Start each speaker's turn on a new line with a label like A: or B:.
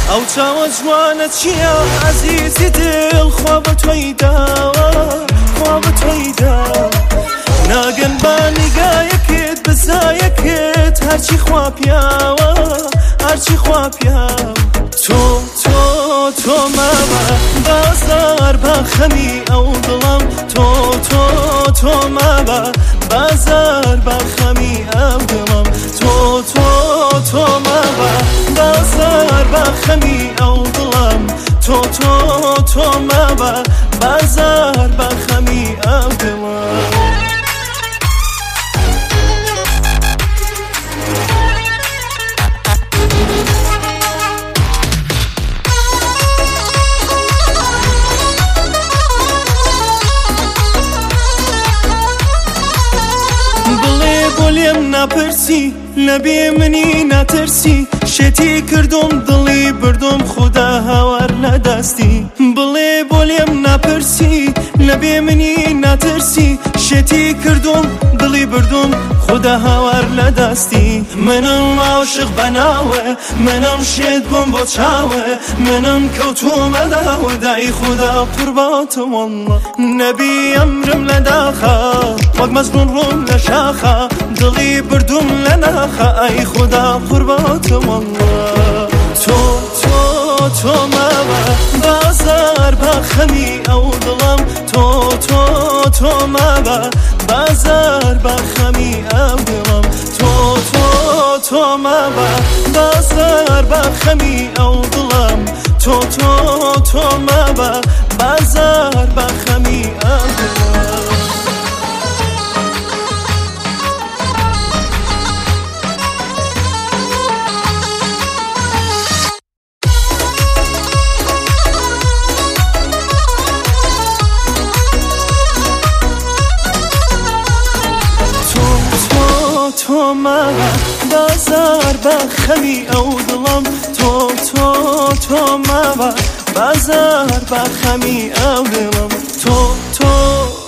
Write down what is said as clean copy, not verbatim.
A: ئەو چاوە جوانە چییە عەزیزی دڵ خوا بە تۆی داوە خوا بە تۆی داوە ناگەن با نیگایەکت بزایەکت هەرچی خوا پیاوە هەرچی خوا پیاوە تۆ ماوە بازار بە خەمی ئەو دڵم تۆ ماوە بازار بە خەمی ئەو دڵم تۆ ماوە بازار بە خەمی ئەو دڵم تۆ ماوە بازار بە خەمی ئەو دڵم ناپرسی لەبێ منی ناترسی شێتی کردم دڵی بردم خدا هاوار نەدەستی بڵێ بۆ لێم ناپرسی لەبێ منی ناترسی شێتی کردم دڵی بردم خدا هاوار نەدەستی منم عاشق بەناوە منم شێت بووم بۆ چاوە منم کەوتومە داوە دای خدا قورباتم والله نەبی ئەمرم لە داخە وەک مەزنون ڕۆم لە شاخە دڵی بردم لە ناخە ئەی خدا قورباتم والله تۆ ماوە بازار بە خەمی ئەو دڵم تۆ ماوە بازار بە خەمی ئەو دڵم تۆ ماوە بازار بە خەمی ئەو دڵم تۆ ماوە بازار بە خەمی ئەو دڵم تۆ ماوە بازار بە خەمی ئەو دڵم تۆ ماوە بازار بە خەمی ئەو دڵم تۆ